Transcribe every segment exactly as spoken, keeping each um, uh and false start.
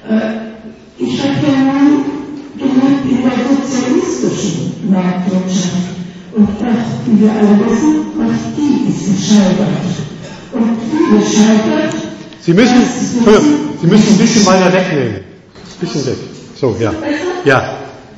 Ich habe ja nun gelebt in der sozialistischen Marktwirtschaft und auch, wie wir alle wissen, auch die ist gescheitert. Und wie gescheitert? Sie müssen, Sie müssen ein bisschen weiter wegnehmen. Ein bisschen weg. So, ja. Ja.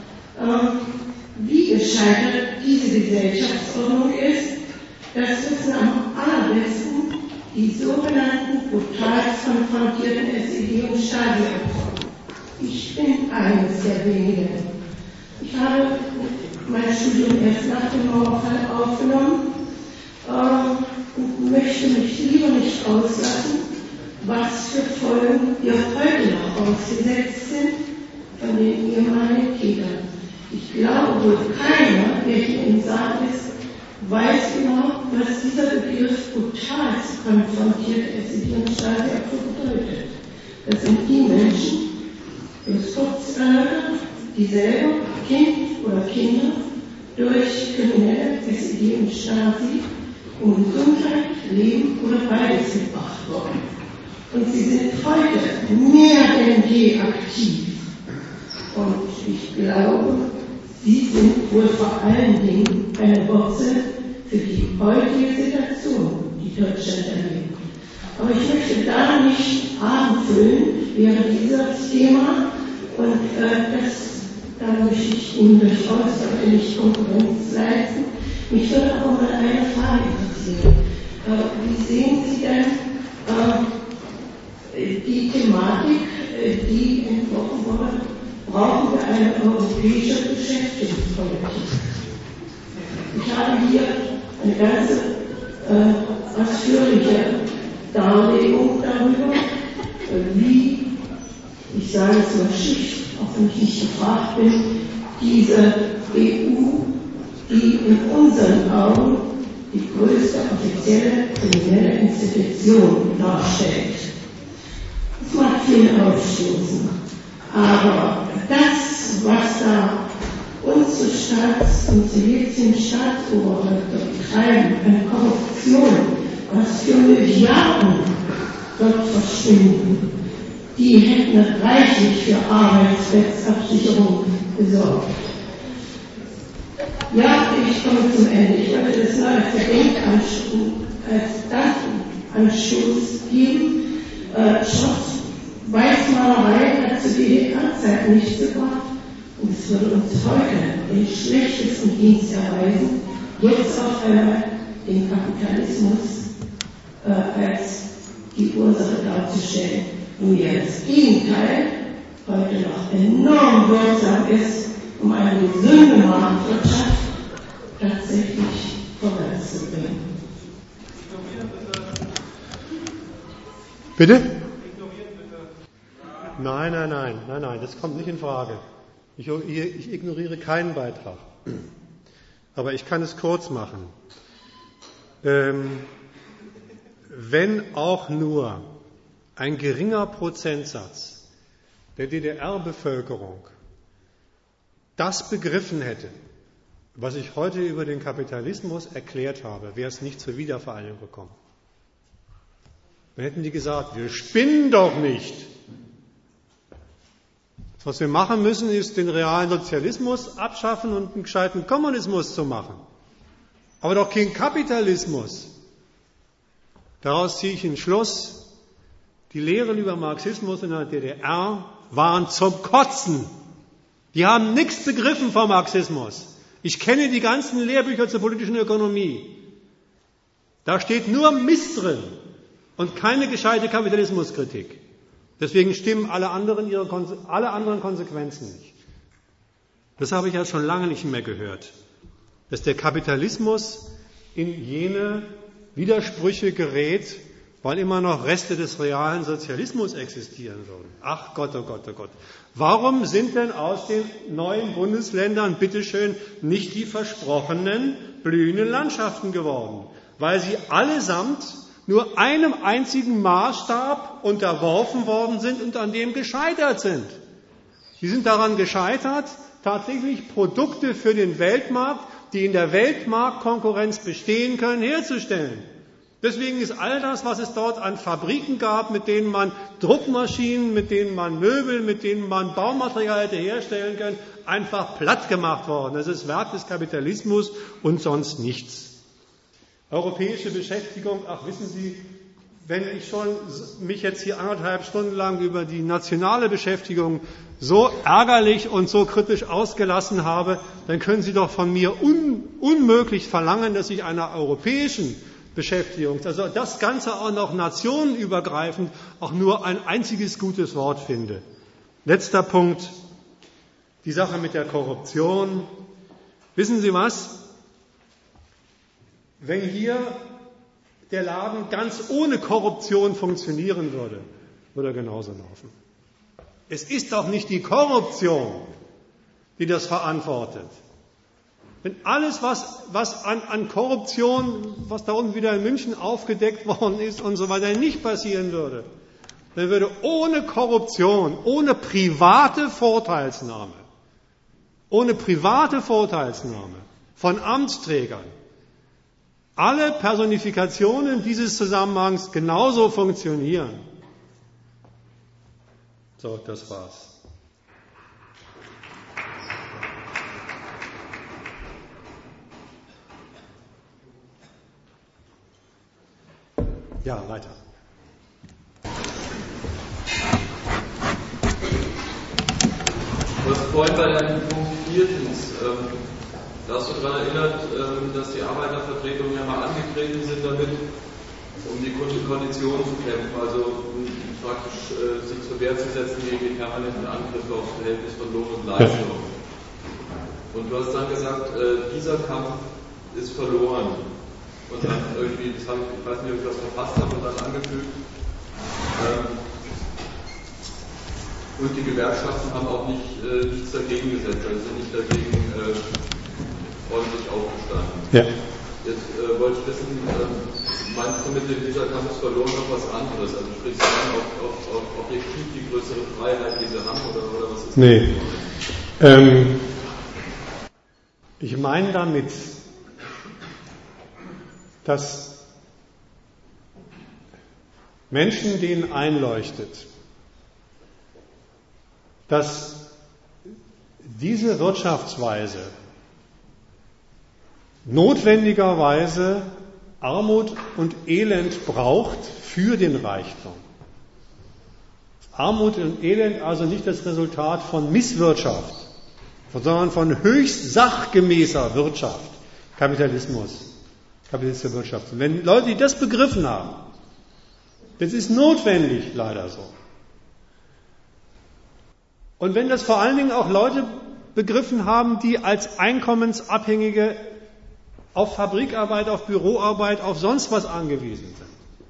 Wie gescheitert diese Gesellschaftsordnung ist, das wissen am allerbesten die sogenannten brutal konfrontierten S E D- und Stasi-Opfer. Ich bin eines der wenigen. Ich habe mein Studium erst nach dem Mauerfall aufgenommen äh, und möchte mich lieber nicht auslassen, was für Folgen wir heute noch ausgesetzt sind von den ehemaligen Tätern. Ich glaube wohl keiner, der hier im Saal ist, weiß genau, was dieser Begriff brutal konfrontiert S E D- und Stasi-Opfer bedeutet. Das sind die Menschen, das Kurzalter, die selber Kind oder Kinder durch kriminelle S E D und Stasi um Gesundheit, Leben oder beides gebracht worden. Und sie sind heute mehr denn je aktiv. Und ich glaube, sie sind wohl vor allen Dingen eine Wurzel für die heutige Situation, die Deutschland erlebt. Aber ich möchte da nicht Abend füllen während dieses Thema und äh, das, da möchte ich Ihnen durchaus aber nicht Konkurrenz leisten. Mich würde auch mal eine Frage interessieren. Äh, wie sehen Sie denn äh, die Thematik, äh, die entworfen wurde? Brauchen wir eine europäische Beschäftigungspolitik? Ich habe hier eine ganze äh, ausführliche Darlegung darüber, äh, wie, ich sage es mal schlicht, auch wenn ich nicht gefragt bin, diese E U, die in unseren Augen die größte offizielle kriminelle Institution darstellt. Das mag viel aufstoßen, aber das, was da unsere Staats- und zivilien Staatsoberhäupter betreiben, eine Korruption, was für Milliarden dort verschwinden, die hätten reichlich für Arbeitsplatzabsicherung gesorgt. Ja, ich komme zum Ende. Ich wollte das nur als Gedenkanstoß, als Dankanstoß geben. Äh, Schwarz Weißmalerei hat zu D D R-Zeit nichts gebracht und es würde uns heute den schlechtesten Dienst erweisen, jetzt auf einmal den Kapitalismus äh, als die Ursache darzustellen, und ja das Gegenteil heute noch enorm wirksam ist, um eine gesunde Marktwirtschaft tatsächlich vorwärts zu bringen. Bitte? Nein, nein, nein, nein, nein, das kommt nicht in Frage. Ich, ich ignoriere keinen Beitrag. Aber ich kann es kurz machen. Ähm, wenn auch nur ein geringer Prozentsatz der D D R-Bevölkerung das begriffen hätte, was ich heute über den Kapitalismus erklärt habe, wäre es nicht zur Wiedervereinigung gekommen. Dann hätten die gesagt, wir spinnen doch nicht. Was wir machen müssen, ist den realen Sozialismus abschaffen und einen gescheiten Kommunismus zu machen. Aber doch kein Kapitalismus. Daraus ziehe ich den Schluss, die Lehren über Marxismus in der D D R waren zum Kotzen. Die haben nichts begriffen vom Marxismus. Ich kenne die ganzen Lehrbücher zur politischen Ökonomie. Da steht nur Mist drin und keine gescheite Kapitalismuskritik. Deswegen stimmen alle anderen, ihre, alle anderen Konsequenzen nicht. Das habe ich ja schon lange nicht mehr gehört. Dass der Kapitalismus in jene Widersprüche gerät, weil immer noch Reste des realen Sozialismus existieren würden. Ach Gott, oh Gott, oh Gott. Warum sind denn aus den neuen Bundesländern bitteschön nicht die versprochenen blühenden Landschaften geworden? Weil sie allesamt nur einem einzigen Maßstab unterworfen worden sind und an dem gescheitert sind. Sie sind daran gescheitert, tatsächlich Produkte für den Weltmarkt, die in der Weltmarktkonkurrenz bestehen können, herzustellen. Deswegen ist all das, was es dort an Fabriken gab, mit denen man Druckmaschinen, mit denen man Möbel, mit denen man Baumaterial hätte herstellen können, einfach platt gemacht worden. Das ist Werk des Kapitalismus und sonst nichts. Europäische Beschäftigung, ach wissen Sie, wenn ich schon mich jetzt hier anderthalb Stunden lang über die nationale Beschäftigung so ärgerlich und so kritisch ausgelassen habe, dann können Sie doch von mir un, unmöglich verlangen, dass ich einer europäischen Beschäftigung, also das Ganze auch noch nationenübergreifend, auch nur ein einziges gutes Wort finde. Letzter Punkt, die Sache mit der Korruption. Wissen Sie was? Wenn hier der Laden ganz ohne Korruption funktionieren würde, würde er genauso laufen. Es ist doch nicht die Korruption, die das verantwortet. Wenn alles, was, was an, an Korruption, was da unten wieder in München aufgedeckt worden ist und so weiter, nicht passieren würde, dann würde ohne Korruption, ohne private Vorteilsnahme, ohne private Vorteilsnahme von Amtsträgern alle Personifikationen dieses Zusammenhangs genauso funktionieren. So, das war's. Ja, weiter. Du hast vorhin bei deinem Punkt viertens, ähm, da hast du daran erinnert, ähm, dass die Arbeitervertretungen ja mal angetreten sind damit, um die Konditionen zu kämpfen, also um praktisch äh, sich zur Wehr zu setzen gegen die permanenten Angriffe aufs Verhältnis von Lohn und Leistung. Und du hast dann gesagt, äh, dieser Kampf ist verloren. Und dann irgendwie, das hab ich, ich weiß nicht, ob ich das verpasst habe, und dann angefügt. Ähm, und die Gewerkschaften haben auch nicht, äh, nichts dagegen gesetzt, also sind nicht dagegen äh, ordentlich aufgestanden. Ja. Jetzt äh, wollte ich wissen, äh, meinst du mit dem dieser Kampf ist verloren noch was anderes? Also sprich, sie haben auch, auch, auch objektiv die größere Freiheit, die sie haben, oder, oder was ist das? Nee. Ähm, ich meine damit, dass Menschen denen einleuchtet, dass diese Wirtschaftsweise notwendigerweise Armut und Elend braucht für den Reichtum. Armut und Elend also nicht das Resultat von Misswirtschaft, sondern von höchst sachgemäßer Wirtschaft, Kapitalismus. Kapitalistische Wirtschaft. Und wenn Leute, die das begriffen haben, das ist notwendig, leider so. Und wenn das vor allen Dingen auch Leute begriffen haben, die als Einkommensabhängige auf Fabrikarbeit, auf Büroarbeit, auf sonst was angewiesen sind,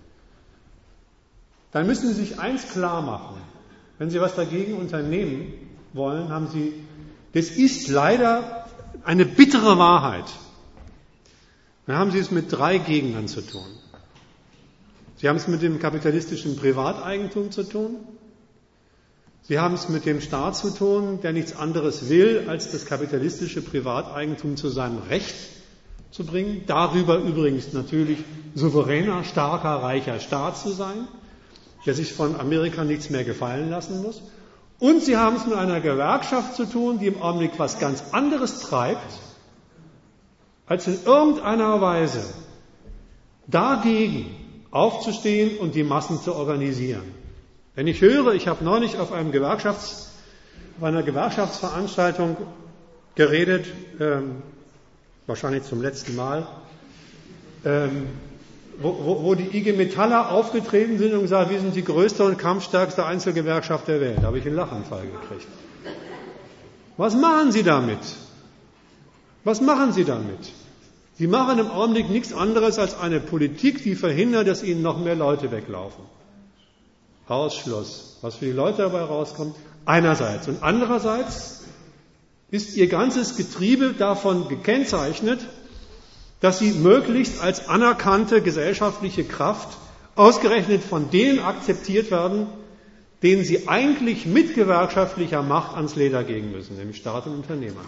dann müssen Sie sich eins klar machen. Wenn Sie was dagegen unternehmen wollen, haben Sie, das ist leider eine bittere Wahrheit. Dann haben Sie es mit drei Gegnern zu tun. Sie haben es mit dem kapitalistischen Privateigentum zu tun. Sie haben es mit dem Staat zu tun, der nichts anderes will, als das kapitalistische Privateigentum zu seinem Recht zu bringen. Darüber übrigens natürlich souveräner, starker, reicher Staat zu sein, der sich von Amerika nichts mehr gefallen lassen muss. Und Sie haben es mit einer Gewerkschaft zu tun, die im Augenblick was ganz anderes treibt, als in irgendeiner Weise dagegen aufzustehen und die Massen zu organisieren. Wenn ich höre, ich habe neulich auf, einem Gewerkschafts-, auf einer Gewerkschaftsveranstaltung geredet, ähm, wahrscheinlich zum letzten Mal, ähm, wo, wo, wo die I G Metaller aufgetreten sind und gesagt, wir sind die größte und kampfstärkste Einzelgewerkschaft der Welt. Da habe ich einen Lachanfall gekriegt. Was machen Sie damit? Was machen Sie damit? Sie machen im Augenblick nichts anderes als eine Politik, die verhindert, dass Ihnen noch mehr Leute weglaufen. Ausschluss. Was für die Leute dabei rauskommt, einerseits. Und andererseits ist Ihr ganzes Getriebe davon gekennzeichnet, dass Sie möglichst als anerkannte gesellschaftliche Kraft ausgerechnet von denen akzeptiert werden, denen Sie eigentlich mit gewerkschaftlicher Macht ans Leder gehen müssen, nämlich Staat und Unternehmer.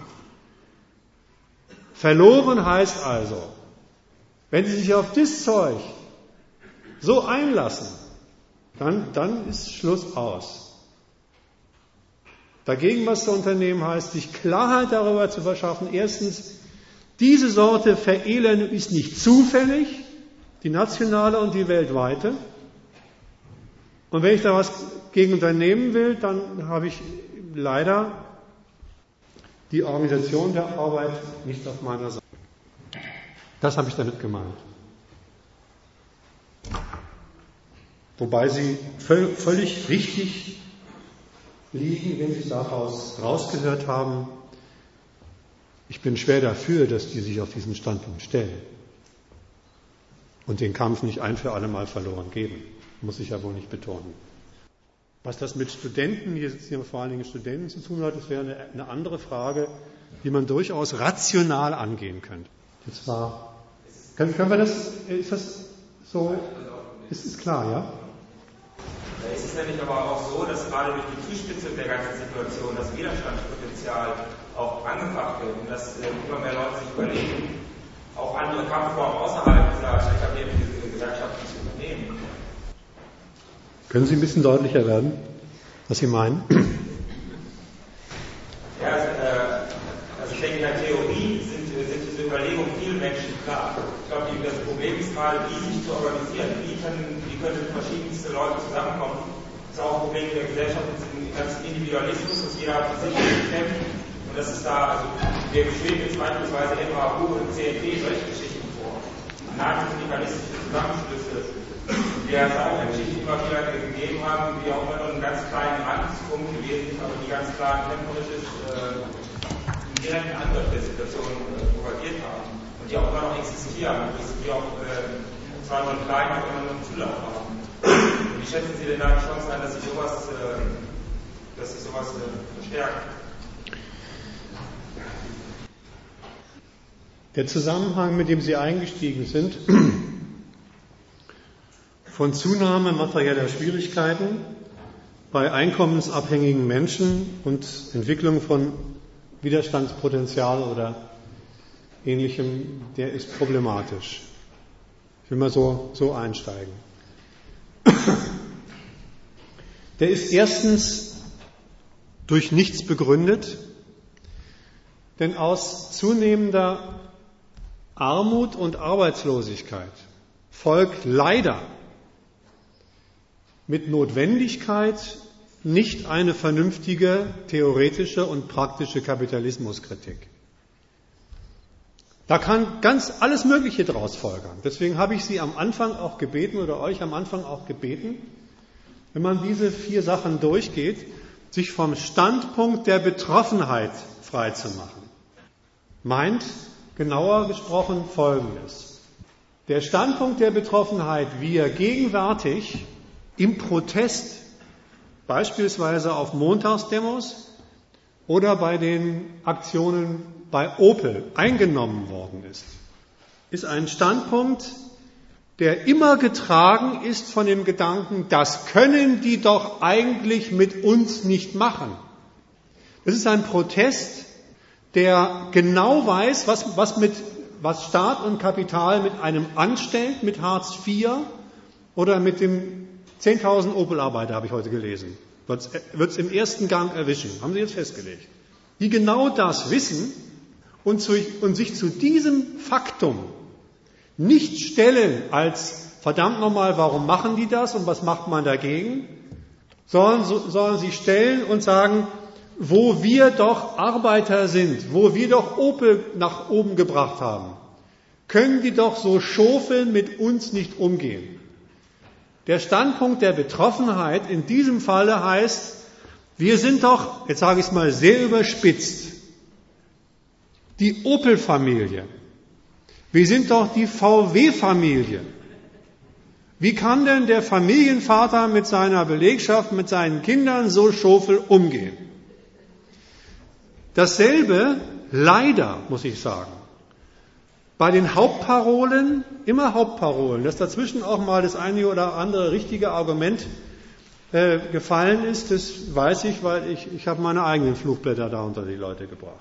Verloren heißt also, wenn Sie sich auf das Zeug so einlassen, dann, dann ist Schluss aus. Dagegen was zu unternehmen heißt, sich Klarheit darüber zu verschaffen. Erstens, diese Sorte Verelendung ist nicht zufällig, die nationale und die weltweite. Und wenn ich da was gegen unternehmen will, dann habe ich leider die Organisation der Arbeit nicht auf meiner Seite. Das habe ich damit gemeint. Wobei Sie völlig richtig liegen, wenn Sie daraus rausgehört haben, ich bin schwer dafür, dass die sich auf diesen Standpunkt stellen und den Kampf nicht ein für alle Mal verloren geben. Muss ich ja wohl nicht betonen. Was das mit Studenten, hier sitzen ja vor allen Dingen Studenten, zu tun hat, das wäre eine, eine andere Frage, die man durchaus rational angehen könnte. Und zwar, können, können wir das, ist das so, ist es klar, ja? Da ist es nämlich aber auch so, dass gerade durch die Zuspitzung der ganzen Situation das Widerstandspotenzial auch angefacht wird und dass äh, immer mehr Leute sich überlegen, auch andere Kampfformen außerhalb dieser etablierten Gesellschaften zu übernehmen. Können Sie ein bisschen deutlicher werden, was Sie meinen? Ja, also, äh, also ich denke, in der Theorie sind, sind diese Überlegungen vielen Menschen klar. Ich glaube, das Problem ist gerade, wie sich zu organisieren. Wie können, wie können verschiedenste Leute zusammenkommen? Das ist auch ein Problem in der Gesellschaft, das ist ein ganzen Individualismus, dass jeder für sich kämpft. Und das ist da, also wir beschreiben jetzt beispielsweise M A U und C N T solche Geschichten vor. Anarcho-syndikalistische Zusammenschlüsse, die ja auch in der Geschichte immer wieder gegeben haben, die auch immer nur einen ganz kleinen Randpunkt gewesen sind, aber die ganz klar kämpferisch äh, einen direkten Angriff der Situation äh, propagiert haben. Und die auch immer noch existieren, die auch äh, zwar nur einen kleinen, aber immer noch einen Zulauf haben. Wie schätzen Sie denn da die Chance ein, dass sich sowas, äh, dass sich sowas äh, verstärkt? Der Zusammenhang, mit dem Sie eingestiegen sind, von Zunahme materieller Schwierigkeiten bei einkommensabhängigen Menschen und Entwicklung von Widerstandspotenzial oder Ähnlichem, der ist problematisch. Ich will mal so, so einsteigen. Der ist erstens durch nichts begründet, denn aus zunehmender Armut und Arbeitslosigkeit folgt leider mit Notwendigkeit nicht eine vernünftige theoretische und praktische Kapitalismuskritik. Da kann ganz alles Mögliche draus folgern. Deswegen habe ich Sie am Anfang auch gebeten oder euch am Anfang auch gebeten, wenn man diese vier Sachen durchgeht, sich vom Standpunkt der Betroffenheit freizumachen. Meint, genauer gesprochen, Folgendes. Der Standpunkt der Betroffenheit, wie er gegenwärtig im Protest, beispielsweise auf Montagsdemos oder bei den Aktionen bei Opel eingenommen worden ist, ist ein Standpunkt, der immer getragen ist von dem Gedanken, das können die doch eigentlich mit uns nicht machen. Es ist ein Protest, der genau weiß, was, was, mit, was Staat und Kapital mit einem anstellt, mit Hartz vier oder mit dem zehntausend Opel-Arbeiter, habe ich heute gelesen, wird es im ersten Gang erwischen, haben Sie jetzt festgelegt, die genau das wissen und, zu, und sich zu diesem Faktum nicht stellen als, verdammt nochmal, warum machen die das und was macht man dagegen, sondern, sondern sie stellen und sagen, wo wir doch Arbeiter sind, wo wir doch Opel nach oben gebracht haben, können die doch so schofeln mit uns nicht umgehen. Der Standpunkt der Betroffenheit in diesem Falle heißt, wir sind doch, jetzt sage ich es mal sehr überspitzt, die Opel-Familie. Wir sind doch die V W-Familie. Wie kann denn der Familienvater mit seiner Belegschaft, mit seinen Kindern so schofel umgehen? Dasselbe, leider, muss ich sagen, bei den Hauptparolen, immer Hauptparolen, dass dazwischen auch mal das eine oder andere richtige Argument äh, gefallen ist, das weiß ich, weil ich, ich habe meine eigenen Flugblätter da unter die Leute gebracht.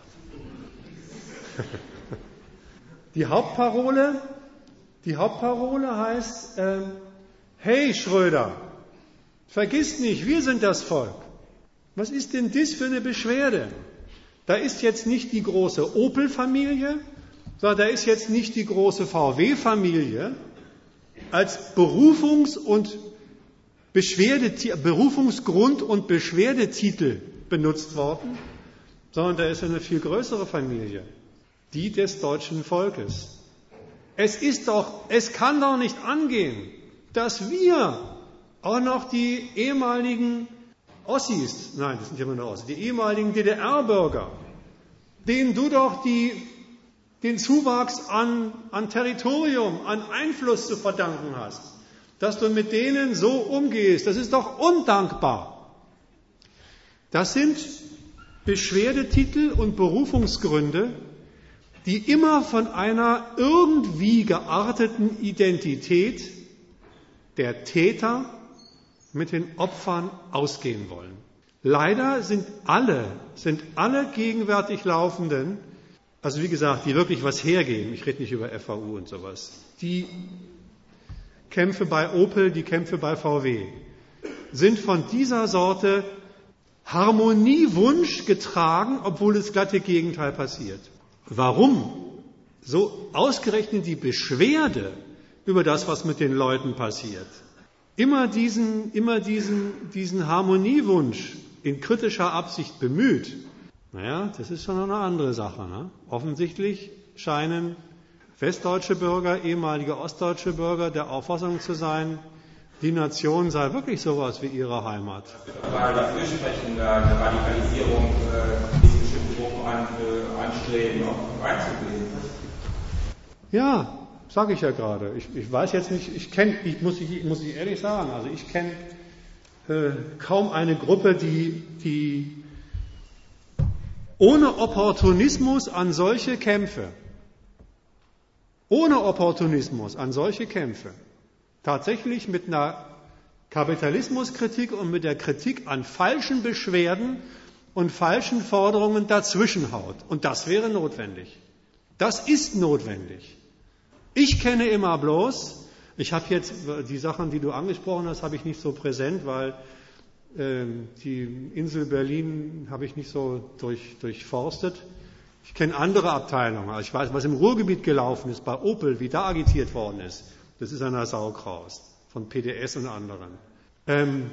Die Hauptparole, die Hauptparole heißt, äh, Hey Schröder, vergiss nicht, wir sind das Volk. Was ist denn das für eine Beschwerde? Da ist jetzt nicht die große Opel-Familie, sondern da ist jetzt nicht die große V W-Familie als Berufungs- und Beschwerde, Berufungsgrund und Beschwerdetitel benutzt worden, sondern da ist eine viel größere Familie, die des deutschen Volkes. Es ist doch, es kann doch nicht angehen, dass wir auch noch die ehemaligen Ossis, nein, das sind ja immer nur Ossis, die ehemaligen D D R-Bürger, denen du doch die, den Zuwachs an, an Territorium, an Einfluss zu verdanken hast, dass du mit denen so umgehst, das ist doch undankbar. Das sind Beschwerdetitel und Berufungsgründe, die immer von einer irgendwie gearteten Identität der Täter mit den Opfern ausgehen wollen. Leider sind alle, sind alle gegenwärtig Laufenden, also wie gesagt, die wirklich was hergeben, ich rede nicht über F A U und sowas, die Kämpfe bei Opel, die Kämpfe bei V W, sind von dieser Sorte Harmoniewunsch getragen, obwohl das glatte Gegenteil passiert. Warum? So ausgerechnet die Beschwerde über das, was mit den Leuten passiert. Immer diesen, immer diesen, diesen Harmoniewunsch in kritischer Absicht bemüht. Naja, das ist schon eine andere Sache. Ne? Offensichtlich scheinen westdeutsche Bürger, ehemalige ostdeutsche Bürger der Auffassung zu sein, die Nation sei wirklich sowas wie ihre Heimat. Aber dafür sprechen, eine Radikalisierung, äh, diese bestimmten Gruppen an, äh, anstreben, auch reinzugehen. Ja, sage ich ja gerade. Ich, ich weiß jetzt nicht, ich kenne, ich muss, ich, muss ich ehrlich sagen, also ich kenne äh, kaum eine Gruppe, die, die ohne Opportunismus an solche Kämpfe, ohne Opportunismus an solche Kämpfe, tatsächlich mit einer Kapitalismuskritik und mit der Kritik an falschen Beschwerden und falschen Forderungen dazwischenhaut. Und das wäre notwendig. Das ist notwendig. Ich kenne immer bloß, ich habe jetzt die Sachen, die du angesprochen hast, habe ich nicht so präsent, weil äh, die Insel Berlin habe ich nicht so durch, durchforstet. Ich kenne andere Abteilungen. Also ich weiß, was im Ruhrgebiet gelaufen ist, bei Opel, wie da agitiert worden ist. Das ist einer Saukraust von P D S und anderen. Ähm,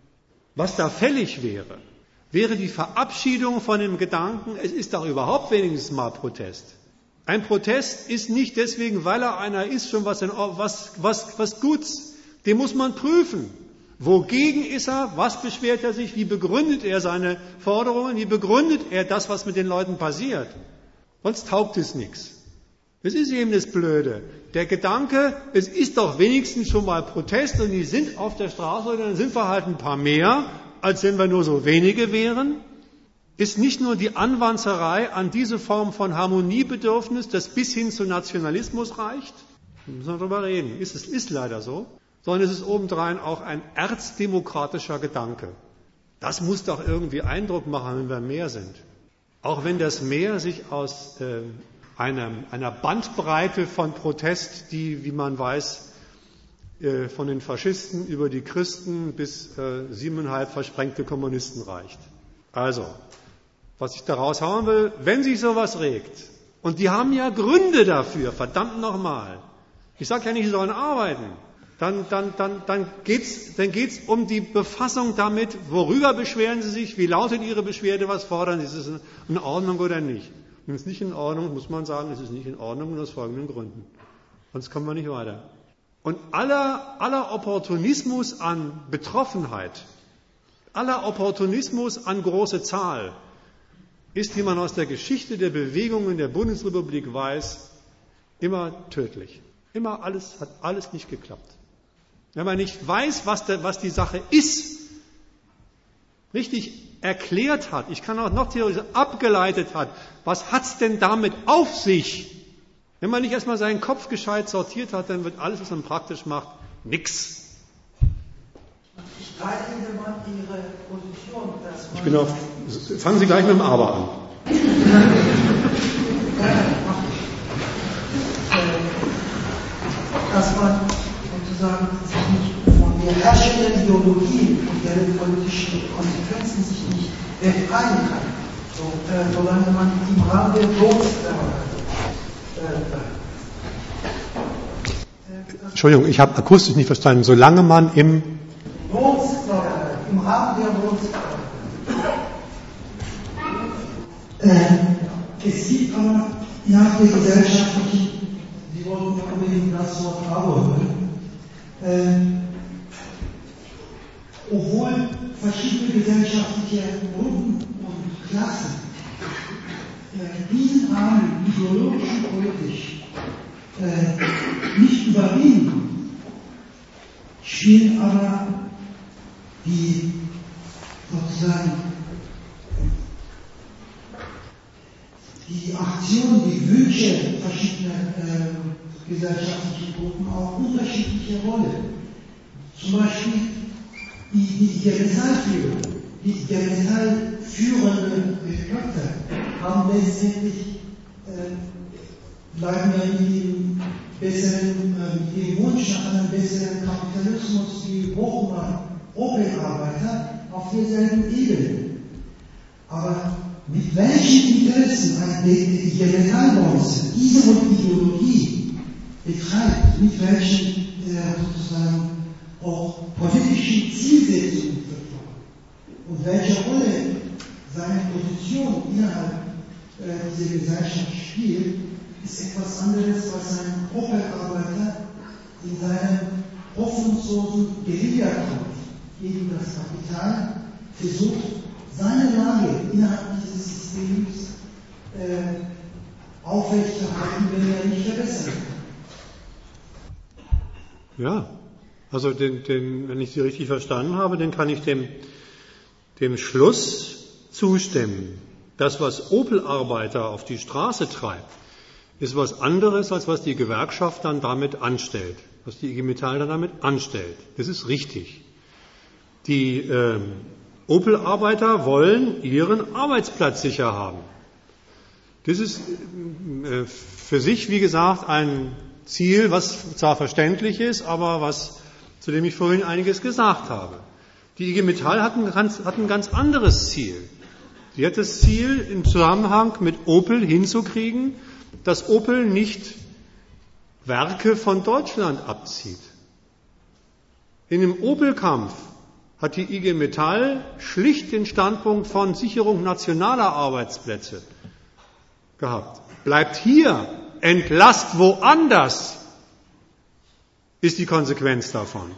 was da fällig wäre, wäre die Verabschiedung von dem Gedanken, es ist doch überhaupt wenigstens mal Protest. Ein Protest ist nicht deswegen, weil er einer ist, schon was, was, was, was Guts. Den muss man prüfen. Wogegen ist er? Was beschwert er sich? Wie begründet er seine Forderungen? Wie begründet er das, was mit den Leuten passiert? Sonst taugt es nichts. Das ist eben das Blöde. Der Gedanke, es ist doch wenigstens schon mal Protest und die sind auf der Straße, dann sind wir halt ein paar mehr, als wenn wir nur so wenige wären, ist nicht nur die Anwanzerei an diese Form von Harmoniebedürfnis, das bis hin zu Nationalismus reicht, da müssen wir darüber reden, ist es ist leider so, sondern es ist obendrein auch ein erzdemokratischer Gedanke. Das muss doch irgendwie Eindruck machen, wenn wir mehr sind. Auch wenn das Mehr sich aus äh, einer, einer Bandbreite von Protest, die, wie man weiß, äh, von den Faschisten über die Christen bis äh, siebeneinhalb versprengte Kommunisten reicht. Also, was ich daraus hauen will, wenn sich sowas regt, und die haben ja Gründe dafür, verdammt nochmal, ich sage ja nicht, sie sollen arbeiten, dann, dann, dann, dann geht's, dann geht's um die Befassung damit, worüber beschweren sie sich, wie lautet ihre Beschwerde, was fordern sie, ist es in Ordnung oder nicht. Wenn es nicht in Ordnung, muss man sagen, es ist nicht in Ordnung und aus folgenden Gründen. Sonst kommen wir nicht weiter. Und aller, aller Opportunismus an Betroffenheit, aller Opportunismus an große Zahl, ist, wie man aus der Geschichte der Bewegungen der Bundesrepublik weiß, immer tödlich. Immer alles, hat alles nicht geklappt. Wenn man nicht weiß, was, der, was die Sache ist, richtig erklärt hat, ich kann auch noch theoretisch abgeleitet hat, was hat's denn damit auf sich? Wenn man nicht erstmal seinen Kopf gescheit sortiert hat, dann wird alles, was man praktisch macht, nix. Ich teile Ihnen Ihre Position, dass man... Ich bin auf, fangen Sie gleich mit dem Aber an. Dass man sozusagen sich nicht von solcher Ideologien und deren politischen Konsequenzen sich nicht befreien kann, so, äh, solange man im Rahmen der Bloß Entschuldigung, ich habe akustisch nicht verstanden. Solange man im Bloß, im Rahmen der Bloß äh, es gibt aber innerhalb der gesellschaftlichen, Sie wollten ja unbedingt das Wort aber hören, äh, obwohl verschiedene gesellschaftliche Gruppen und Klassen äh, diesen Rahmen ideologisch und politisch äh, nicht überwinden, spielen aber die sozusagen die Aktionen, die Wünsche verschiedener äh, gesellschaftlichen Gruppen auch unterschiedliche Rolle. Zum Beispiel die, die, der Metallführer, die, der Metallführende Köpfe haben letztendlich, äh, bleiben ja in dem besseren, äh, dem Wunsch nach einem besseren Kapitalismus wie Bochumer Opel-Arbeiter auf derselben Ebene. Aber mit welchen Interessen der Metallbranche diese Ideologie betreibt, mit welchen äh, sozusagen auch politischen Zielsetzungen verfolgt und welche Rolle seine Position innerhalb äh, dieser Gesellschaft spielt, ist etwas anderes, was ein Opel-Arbeiter in seinem hoffnungslosen Guerillakampf gegen das Kapital versucht, seine Lage innerhalb dieses Systems äh, aufrechtzuerhalten, wenn er nicht verbessern kann. Ja, also den, den, wenn ich Sie richtig verstanden habe, dann kann ich dem, dem Schluss zustimmen. Das, was Opel-Arbeiter auf die Straße treibt, ist was anderes, als was die Gewerkschaft dann damit anstellt, was die I G Metall dann damit anstellt. Das ist richtig. Die äh, Opel-Arbeiter wollen ihren Arbeitsplatz sicher haben. Das ist äh, für sich, wie gesagt, ein Ziel, was zwar verständlich ist, aber was, zu dem ich vorhin einiges gesagt habe. Die I G Metall hat ein ganz, hat ein ganz anderes Ziel. Sie hat das Ziel, im Zusammenhang mit Opel hinzukriegen, dass Opel nicht Werke von Deutschland abzieht. In dem Opel-Kampf hat die I G Metall schlicht den Standpunkt von Sicherung nationaler Arbeitsplätze gehabt. Bleibt hier, entlasst woanders, ist die Konsequenz davon.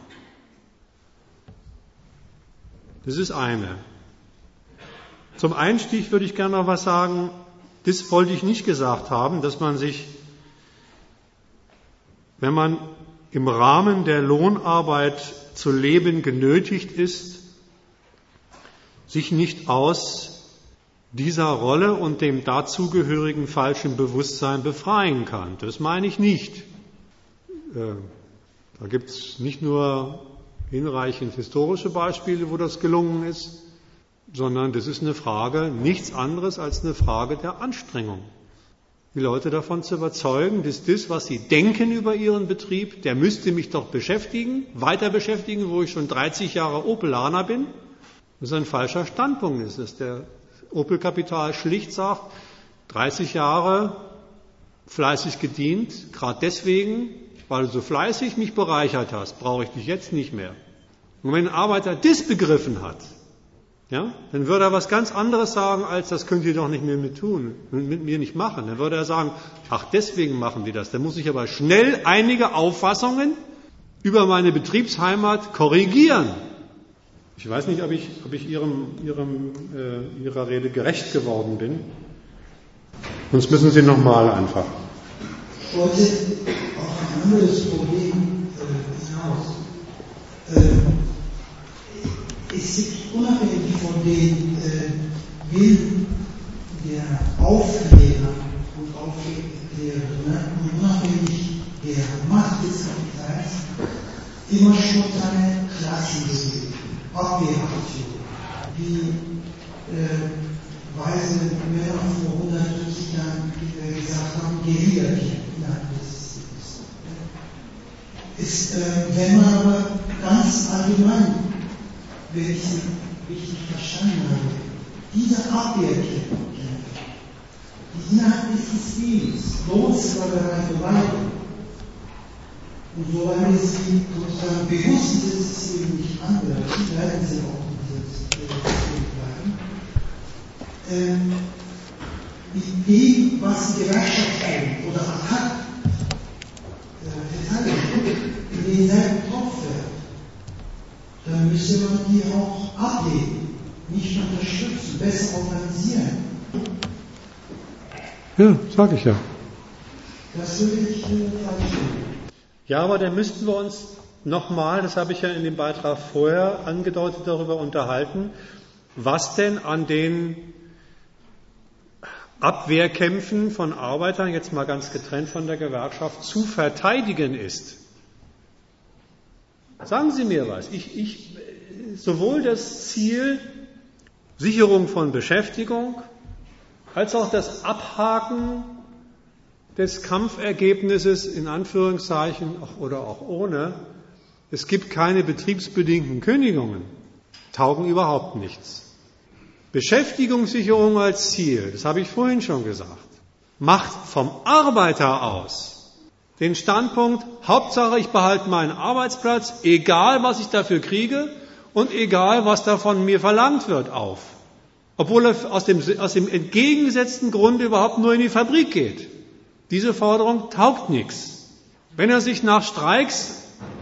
Das ist eine. Zum Einstieg würde ich gerne noch was sagen. Das wollte ich nicht gesagt haben, dass man sich, wenn man im Rahmen der Lohnarbeit zu leben genötigt ist, sich nicht aus dieser Rolle und dem dazugehörigen falschen Bewusstsein befreien kann. Das meine ich nicht. Da gibt es nicht nur hinreichend historische Beispiele, wo das gelungen ist, sondern das ist eine Frage, nichts anderes als eine Frage der Anstrengung. Die Leute davon zu überzeugen, dass das, was sie denken über ihren Betrieb, der müsste mich doch beschäftigen, weiter beschäftigen, wo ich schon dreißig Jahre Opelaner bin, das ein falscher Standpunkt ist, dass der Opel-Kapital schlicht sagt, dreißig Jahre fleißig gedient, gerade deswegen, weil du so fleißig mich bereichert hast, brauche ich dich jetzt nicht mehr. Und wenn ein Arbeiter das begriffen hat, ja, dann würde er was ganz anderes sagen, als das könnt ihr doch nicht mehr mit tun, mit mir nicht machen. Dann würde er sagen, ach, deswegen machen die das. Dann muss ich aber schnell einige Auffassungen über meine Betriebsheimat korrigieren. Ich weiß nicht, ob ich, ob ich ihrem, ihrem, äh, Ihrer Rede gerecht geworden bin. Sonst müssen Sie nochmal einfach. Ich wollte auf ein anderes Problem äh, hinaus. Äh, es gibt unabhängig von den äh, Willen der Aufklärer und Aufklärerinnen und unabhängig der Macht des Kapitals immer schon eine Klassenbewegung, Abwehraktion, wie äh, weise Männer vor hundertfünfzig Jahren äh, gesagt haben, Guerillakrieg innerhalb des Systems. Ist, äh, wenn man aber ganz ganz allgemein, wenn ich Sie richtig verstanden habe, diese Abwehrkämpfe, die innerhalb des Systems, Lohnsklaverei vermeiden, und solange Sie sozusagen bewusst dieses System nicht angreifen, werden Sie auch in dieses System bleiben. Ähm, mit dem, was die Gewerkschaften oder A T A K verteidigen, in denselben Topf fällt, dann müsste man die auch ablehnen, nicht unterstützen, besser organisieren. Ja, sage ich ja. Das würde ich äh, verstehen. Ja, aber dann müssten wir uns nochmal, das habe ich ja in dem Beitrag vorher angedeutet, darüber unterhalten, was denn an den Abwehrkämpfen von Arbeitern, jetzt mal ganz getrennt von der Gewerkschaft, zu verteidigen ist. Sagen Sie mir was. Ich, ich, sowohl das Ziel Sicherung von Beschäftigung als auch das Abhaken des Kampfergebnisses in Anführungszeichen oder auch ohne, es gibt keine betriebsbedingten Kündigungen, taugen überhaupt nichts. Beschäftigungssicherung als Ziel, das habe ich vorhin schon gesagt, macht vom Arbeiter aus den Standpunkt, Hauptsache ich behalte meinen Arbeitsplatz, egal was ich dafür kriege und egal was da von mir verlangt wird, auf. Obwohl er aus dem, aus dem entgegengesetzten Grunde überhaupt nur in die Fabrik geht. Diese Forderung taugt nichts. Wenn er sich nach Streiks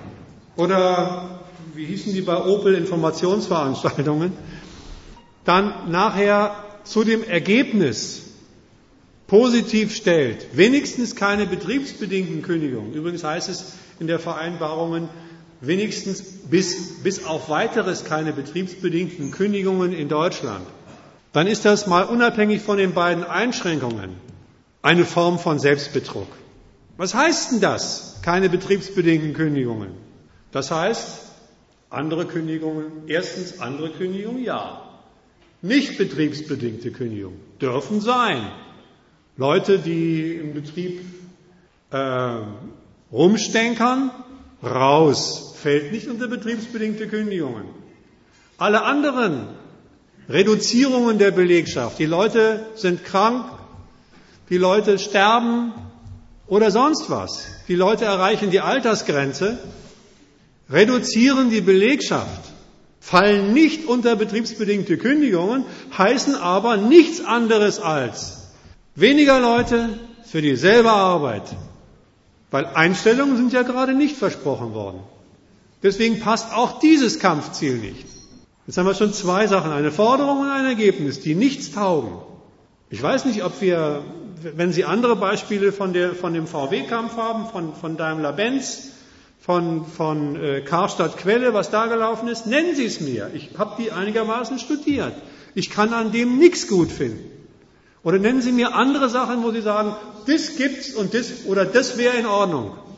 oder, wie hießen die bei Opel, Informationsveranstaltungen, dann nachher zu dem Ergebnis positiv stellt, wenigstens keine betriebsbedingten Kündigungen, übrigens heißt es in der Vereinbarungen, wenigstens bis, bis auf weiteres keine betriebsbedingten Kündigungen in Deutschland, dann ist das mal unabhängig von den beiden Einschränkungen eine Form von Selbstbetrug. Was heißt denn das? Keine betriebsbedingten Kündigungen. Das heißt, andere Kündigungen, erstens andere Kündigungen, ja. Nicht betriebsbedingte Kündigungen dürfen sein. Leute, die im Betrieb äh, rumstänkern, raus, fällt nicht unter betriebsbedingte Kündigungen. Alle anderen Reduzierungen der Belegschaft, die Leute sind krank, die Leute sterben oder sonst was. Die Leute erreichen die Altersgrenze, reduzieren die Belegschaft, fallen nicht unter betriebsbedingte Kündigungen, heißen aber nichts anderes als weniger Leute für dieselbe Arbeit. Weil Einstellungen sind ja gerade nicht versprochen worden. Deswegen passt auch dieses Kampfziel nicht. Jetzt haben wir schon zwei Sachen, eine Forderung und ein Ergebnis, die nichts taugen. Ich weiß nicht, ob wir, wenn Sie andere Beispiele von, der, von dem V W-Kampf haben, von, von Daimler-Benz, von, von äh, Karstadt-Quelle, was da gelaufen ist, nennen Sie es mir. Ich habe die einigermaßen studiert. Ich kann an dem nichts gut finden. Oder nennen Sie mir andere Sachen, wo Sie sagen, das gibt's und das, oder das wäre in Ordnung.